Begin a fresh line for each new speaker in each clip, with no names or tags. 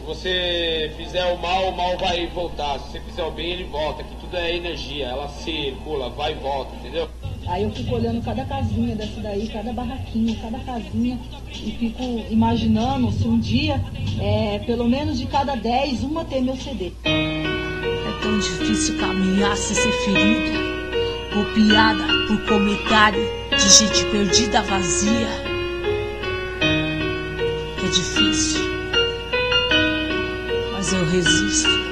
você fizer o mal vai voltar. Se você fizer o bem, ele volta. Que tudo é energia, ela circula, vai e volta, entendeu?
Aí eu fico olhando cada casinha dessa daí, cada barraquinha, cada casinha, e fico imaginando se um dia, pelo menos de cada 10, uma ter meu CD.
É tão difícil caminhar sem ser ferida, golpeada por comentário de gente perdida, vazia. É difícil, mas eu resisto.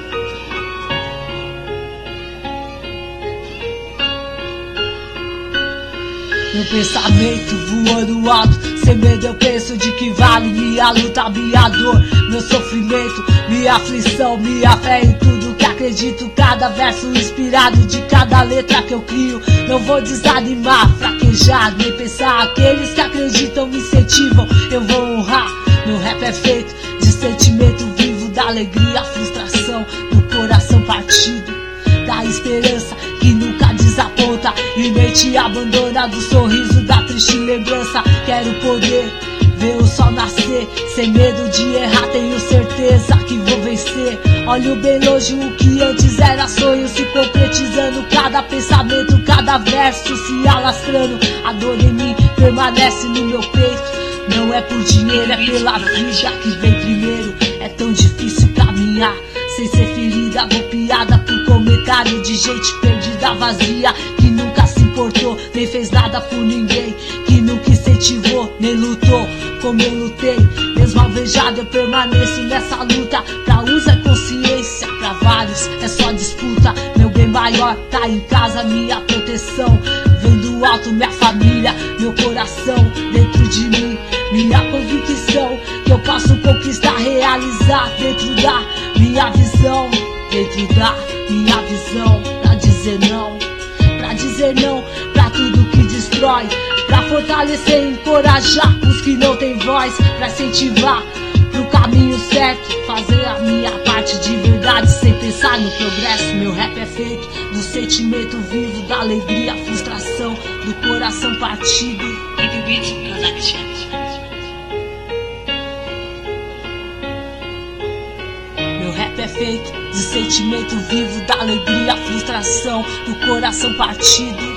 Meu pensamento voando alto, sem medo eu penso de que vale minha luta, minha dor, meu sofrimento, minha aflição, minha fé em tudo que acredito. Cada verso inspirado de cada letra que eu crio. Não vou desanimar, fraquejar, nem pensar. Aqueles que acreditam me incentivam, eu vou honrar. Meu rap é feito de sentimento vivo, da alegria, frustração, do coração partido, da esperança que nunca desaponta e nem te abandona, do sorriso da triste lembrança. Quero poder ver o sol nascer, sem medo de errar, tenho certeza que vou vencer. Olho bem longe o que antes era sonho, se concretizando, cada pensamento, cada verso se alastrando. A dor em mim permanece no meu peito, não é por dinheiro, é pela vida que vem primeiro. É tão difícil caminhar sem ser ferida, golpeada por comentário de gente perdida, vazia, que nunca se importou, nem fez nada por ninguém, que nunca incentivou, nem lutou como eu lutei. Mesmo alvejado eu permaneço nessa luta. Pra uns é consciência, pra vários é só disputa. Meu bem maior tá em casa, minha proteção vem do alto, minha família, meu coração dentro de mim, minha convicção que eu posso conquistar, realizar dentro da minha visão, dentro da minha visão. Pra dizer não pra tudo que destrói, pra fortalecer e encorajar os que não têm voz, pra incentivar pro caminho certo, fazer a minha parte de verdade sem pensar no progresso. Meu rap é feito do sentimento vivo, da alegria, frustração, do coração partido. Meu rap é feito de sentimento vivo, da alegria, frustração, do coração partido.